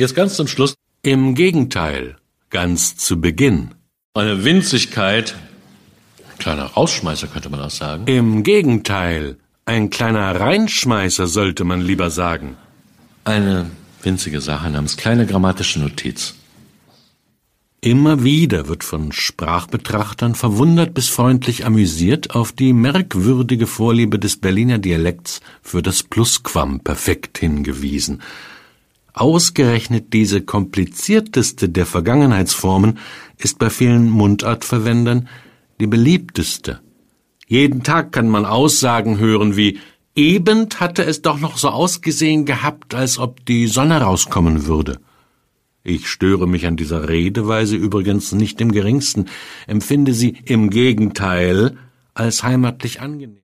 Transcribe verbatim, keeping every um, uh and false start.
Jetzt ganz zum Schluss. Im Gegenteil, ganz zu Beginn. Eine Winzigkeit, kleiner Rausschmeißer könnte man auch sagen. Im Gegenteil, ein kleiner Reinschmeißer sollte man lieber sagen. Eine winzige Sache namens kleine grammatische Notiz. Immer wieder wird von Sprachbetrachtern verwundert bis freundlich amüsiert auf die merkwürdige Vorliebe des Berliner Dialekts für das Plusquamperfekt hingewiesen. Ausgerechnet diese komplizierteste der Vergangenheitsformen ist bei vielen Mundartverwendern die beliebteste. Jeden Tag kann man Aussagen hören wie »Eben hatte es doch noch so ausgesehen gehabt, als ob die Sonne rauskommen würde.« Ich störe mich an dieser Redeweise übrigens nicht im geringsten, empfinde sie im Gegenteil als heimatlich angenehm.